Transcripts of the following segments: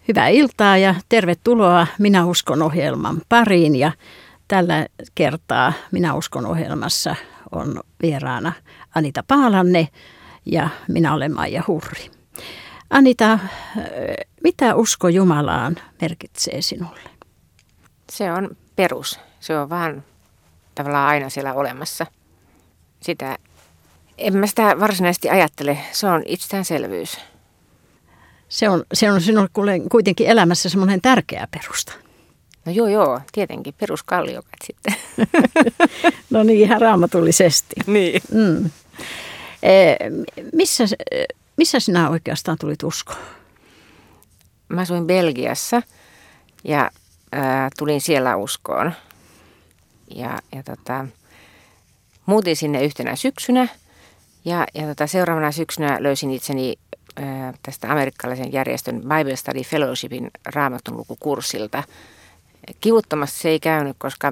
Hyvää iltaa ja tervetuloa Minä uskon -ohjelman pariin. Ja tällä kertaa Minä uskon -ohjelmassa on vieraana Anita Paalanne ja minä olen Maija Hurri. Anita, mitä usko Jumalaan merkitsee sinulle? Se on perus. Se on vaan tavallaan aina siellä olemassa. En mä sitä varsinaisesti ajattele. Se on itsestäänselvyys. Se on sinulle kuitenkin elämässä semmoinen tärkeä perusta. No joo, tietenkin. Peruskalliokat sitten. No niin, ihan raamatullisesti. Niin. Mm. Missä sinä oikeastaan tulit uskoon? Mä asuin Belgiassa ja tulin siellä uskoon. Ja muutin sinne yhtenä syksynä ja seuraavana syksynä löysin itseni tästä amerikkalaisen järjestön Bible Study Fellowshipin raamatun lukukurssilta. Kivuttomasti se ei käynyt, koska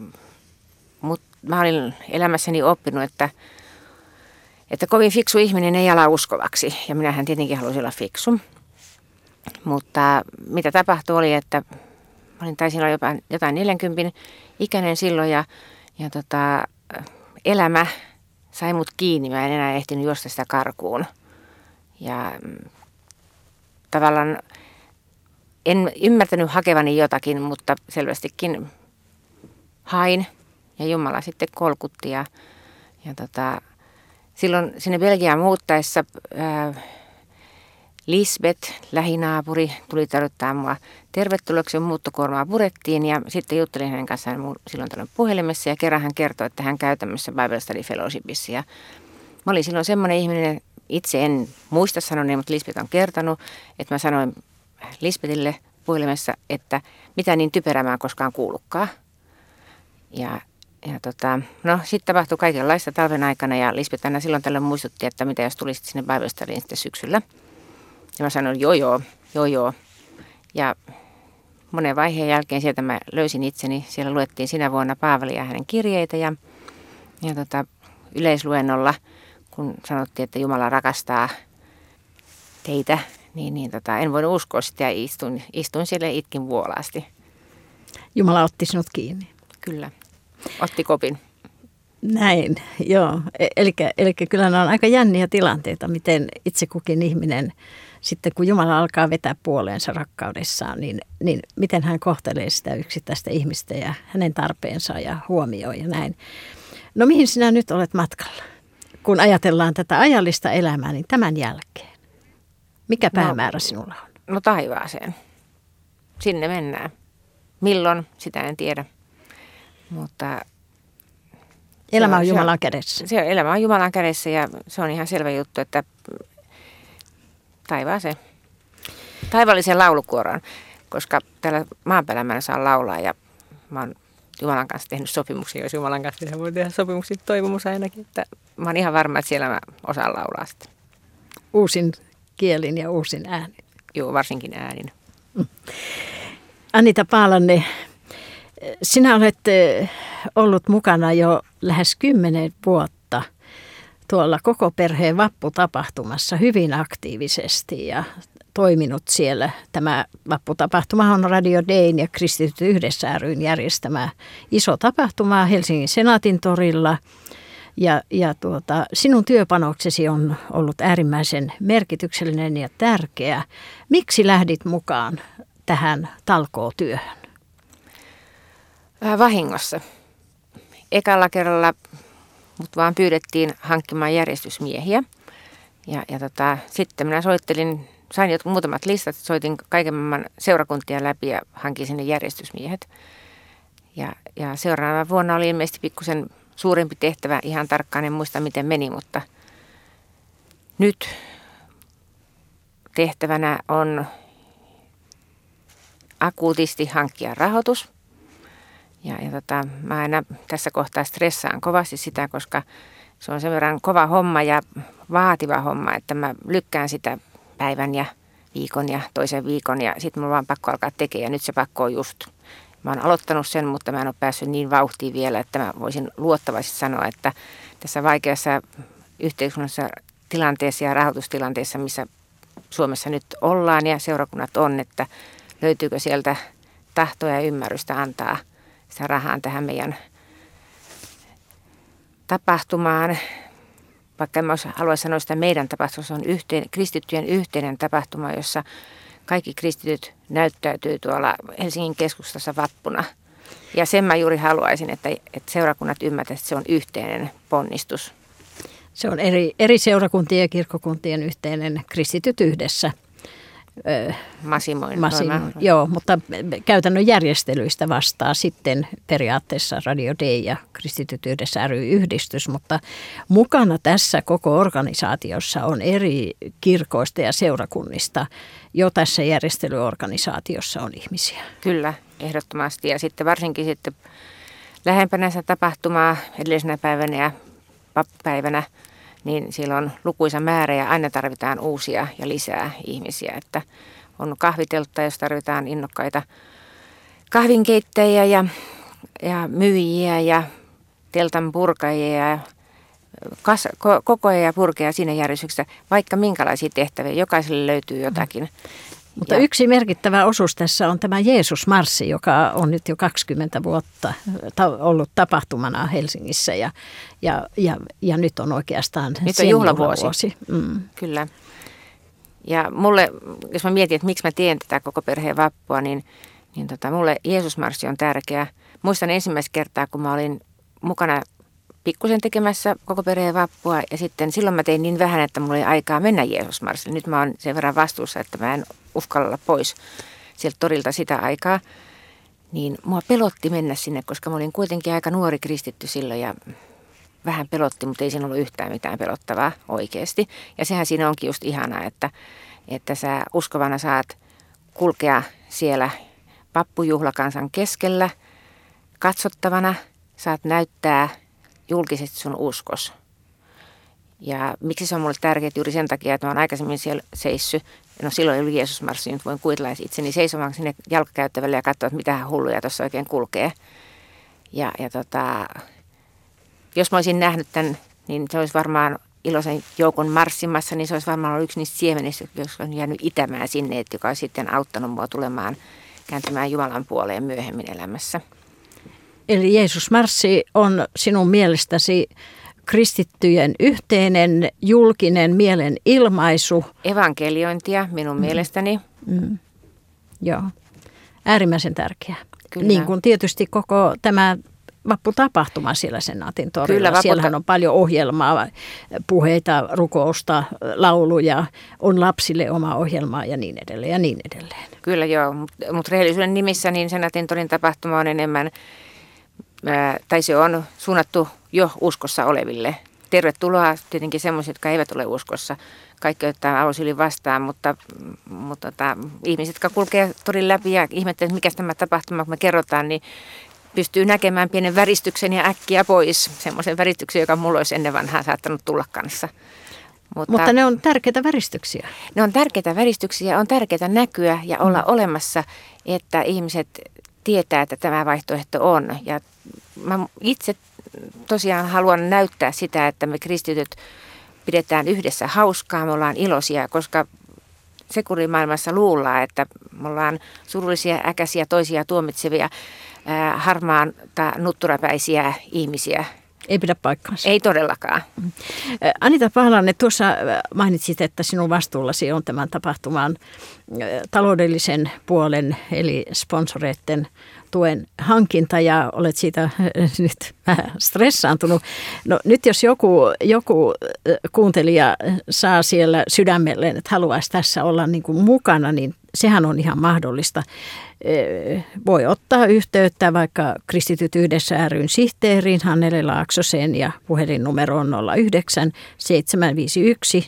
mä olin elämässäni oppinut, että kovin fiksu ihminen ei ala uskovaksi. Ja minähän tietenkin halusin olla fiksu. Mutta mitä tapahtui oli, että taisin olla jotain 40 ikäinen silloin ja elämä sai mut kiinni. Mä en enää ehtinyt juosta sitä karkuun. Ja tavallaan en ymmärtänyt hakevani jotakin, mutta selvästikin hain ja Jumala sitten kolkutti. Ja silloin sinne Belgiaan muuttaessa Lisbeth, lähinaapuri, tuli tarvittaa mua tervetulleeksi, muuttokuormaa purettiin ja sitten juttelin hänen kanssaan silloin tällöin puhelimessa ja kerran hän kertoi, että hän käy tämmöisessä Bible Study Fellowshipissa ja mä olin silloin semmoinen ihminen, itse en muista sanoneen, mutta Lisbeth on kertonut, että mä sanoin Lisbethille puhelimessa, että mitä niin typerää mä en koskaan kuullutkaan. No sitten tapahtui kaikenlaista talven aikana ja Lisbeth aina silloin tällöin muistutti, että mitä jos tulisit sinne Bible Studyin sitten syksyllä. Ja mä sanoin joo. Ja monen vaiheen jälkeen sieltä mä löysin itseni. Siellä luettiin sinä vuonna Paavalin ja hänen kirjeitä ja yleisluennolla, kun sanottiin, että Jumala rakastaa teitä, en voinut uskoa sitä ja istuin siellä ja itkin vuolaasti. Jumala otti sinut kiinni. Kyllä, otti kopin. Näin, joo. Eli kyllä nämä on aika jänniä tilanteita, miten itse kukin ihminen, sitten kun Jumala alkaa vetää puoleensa rakkaudessaan, niin miten hän kohtelee sitä yksittäistä ihmistä ja hänen tarpeensa ja huomioi ja näin. No mihin sinä nyt olet matkalla? Kun ajatellaan tätä ajallista elämää, niin tämän jälkeen, mikä päämäärä sinulla on? No taivaaseen. Sinne mennään. Milloin, sitä en tiedä, mutta elämä on Jumalan kädessä. Elämä on Jumalan kädessä ja se on ihan selvä juttu, että taivaaseen. Taivaalliseen laulukuoroon, koska täällä maan päällä mä en saa laulaa ja mä oon Jumalan kanssa tehnyt sopimuksia, jos Jumalan kanssa voi tehdä sopimuksia, toivomus ainakin, että mä oon ihan varma, että siellä mä osaan laulaa sitä. Uusin kielin ja uusin äänin. Joo, varsinkin äänin. Anita Paalanne, sinä olet ollut mukana jo lähes 10 vuotta tuolla koko perheen vapputapahtumassa hyvin aktiivisesti ja toiminut siellä. Tämä vapputapahtuma on Radio Dayn ja Kristityt yhdessä ry:n järjestämä iso tapahtuma Helsingin Senaatin torilla. Ja sinun työpanoksesi on ollut äärimmäisen merkityksellinen ja tärkeä. Miksi lähdit mukaan tähän talkootyöhön? Vahingossa. Ekalla kerralla mut vaan pyydettiin hankkimaan järjestysmiehiä. Sitten minä sain muutamat listat, soitin kaiken maailman seurakuntia läpi ja hankin sinne järjestysmiehet. Ja seuraavana vuonna oli ilmeisesti pikkusen suurempi tehtävä, ihan tarkkaan en muista miten meni, mutta nyt tehtävänä on akuutisti hankkia rahoitus. Mä aina tässä kohtaa stressaan kovasti sitä, koska se on sen verran kova homma ja vaativa homma, että mä lykkään sitä päivän ja viikon ja toisen viikon ja sitten mulla on vaan pakko alkaa tekemään ja nyt se pakko on just. Mä oon aloittanut sen, mutta mä en ole päässyt niin vauhtiin vielä, että mä voisin luottavasti sanoa, että tässä vaikeassa yhteiskunnassa tilanteessa ja rahoitustilanteessa, missä Suomessa nyt ollaan ja seurakunnat on, että löytyykö sieltä tahtoa ja ymmärrystä antaa sitä rahaa tähän meidän tapahtumaan. Vaikka en halua sanoa sitä meidän tapahtuma, se on kristittyjen yhteinen tapahtuma, jossa kaikki kristityt näyttäytyy tuolla Helsingin keskustassa vappuna. Ja sen mä juuri haluaisin, että seurakunnat ymmärtävät, että se on yhteinen ponnistus. Se on eri seurakuntien ja kirkkokuntien yhteinen kristityt yhdessä. Masimoin. Joo, mutta käytännön järjestelyistä vastaa sitten periaatteessa Radio Day ja Kristityt yhdessä ry-yhdistys, mutta mukana tässä koko organisaatiossa on eri kirkoista ja seurakunnista. Jo tässä järjestelyorganisaatiossa on ihmisiä. Kyllä, ehdottomasti. Ja sitten varsinkin sitten lähempänä sitä tapahtumaa edellisenä päivänä ja pappäivänä, niin siellä on lukuisa määrä ja aina tarvitaan uusia ja lisää ihmisiä. Että on kahviteltta, jos tarvitaan innokkaita kahvinkeittäjiä ja myyjiä ja teltan purkajia ja kokoja ja purkeja siinä järjestyksessä, vaikka minkälaisia tehtäviä. Jokaiselle löytyy jotakin. Mutta yksi merkittävä osuus tässä on tämä Jeesus-marssi, joka on nyt jo 20 vuotta ollut tapahtumana Helsingissä ja nyt on oikeastaan nyt on juhlavuosi. Kyllä. Ja mulle, jos mä mietin, että miksi mä teen tätä koko perheen vappua, niin mulle Jeesus-marssi on tärkeä. Muistan ensimmäistä kertaa, kun mä olin mukana pikkusen tekemässä koko perheen vappua ja sitten silloin mä tein niin vähän, että mulla ei aikaa mennä Jeesus-marssille. Nyt mä oon sen verran vastuussa, että mä en uskalla olla pois sieltä torilta sitä aikaa. Niin mua pelotti mennä sinne, koska mä olin kuitenkin aika nuori kristitty silloin ja vähän pelotti, mutta ei siinä ollut yhtään mitään pelottavaa oikeasti. Ja sehän siinä onkin just ihanaa, että sä uskovana saat kulkea siellä vappujuhlakansan keskellä katsottavana, saat näyttää julkisesti sun uskos. Ja miksi se on mulle tärkeää juuri sen takia, että mä oon aikaisemmin siellä seissyt. No silloin ei ollut Jeesus-marssi, nyt voin kuvitella itseni seisomaan sinne jalkakäyttävälle ja katsoa, että mitä hulluja tuossa oikein kulkee. Ja jos mä olisin nähnyt tämän, niin se olisi varmaan iloisen joukon marssimassa, niin se olisi varmaan ollut yksi niistä siemenistä, jotka on jäänyt itämään sinne, että joka olisi sitten auttanut mua kääntymään Jumalan puoleen myöhemmin elämässä. Eli Jeesus-marssi on sinun mielestäsi kristittyjen yhteinen julkinen mielen ilmaisu. Evankeliointia minun mielestäni. Joo, äärimmäisen tärkeää. Kyllä. Niin kuin tietysti koko tämä vapputapahtuma siellä Senaatin torilla. Siellähän on paljon ohjelmaa, puheita, rukousta, lauluja, on lapsille oma ohjelma ja niin edelleen ja niin edelleen. Kyllä joo, mutta rehellisyyden nimissä niin Senaatin torin tapahtuma on enemmän, tai se on suunnattu jo uskossa oleville. Tervetuloa tietenkin semmoiset, jotka eivät ole uskossa. Kaikki ottaa avosylin vastaan, mutta ihmiset, jotka kulkee torin läpi ja ihmettelevät, mikä tämä tapahtuma, kun me kerrotaan, niin pystyy näkemään pienen väristyksen ja äkkiä pois. Semmoisen väristyksen, joka mulla olisi ennen vanhaa saattanut tulla kanssa. Mutta ne on tärkeitä väristyksiä. Ne on tärkeitä väristyksiä, on tärkeää näkyä ja olla olemassa, että ihmiset tietää, että tämä vaihtoehto on. Ja mä itse tosiaan haluan näyttää sitä, että me kristityt pidetään yhdessä hauskaa, me ollaan iloisia, koska sekurimaailmassa luullaan, että me ollaan surullisia, äkäisiä, toisia tuomitsevia, harmaan tai nutturapäisiä ihmisiä. Ei pidä paikkaansa. Ei todellakaan. Anita Pahlanen, tuossa mainitsit, että sinun vastuullasi on tämän tapahtuman taloudellisen puolen, eli sponsoreiden tuen hankinta, ja olet siitä nyt vähän stressaantunut. No nyt jos joku kuuntelija saa siellä sydämelleen, että haluaisi tässä olla niin kuin mukana, niin sehän on ihan mahdollista. Voi ottaa yhteyttä vaikka Kristityt yhdessä ry:n sihteeriin Hannele Laaksoseen ja puhelinnumero on 09 751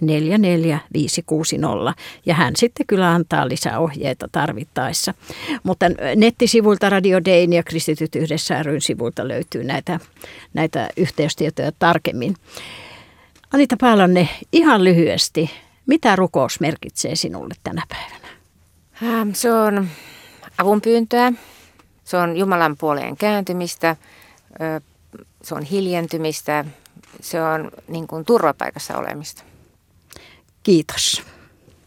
44560 ja hän sitten kyllä antaa lisää ohjeita tarvittaessa. Mutta nettisivuilta Radio Dayn ja Kristityt yhdessä ry:n sivuilta löytyy näitä yhteystietoja tarkemmin. Anita Pahlanen, ihan lyhyesti, mitä rukous merkitsee sinulle tänä päivänä? Se on avunpyyntöä, se on Jumalan puoleen kääntymistä, se on hiljentymistä, se on niin kuin turvapaikassa olemista. Kiitos.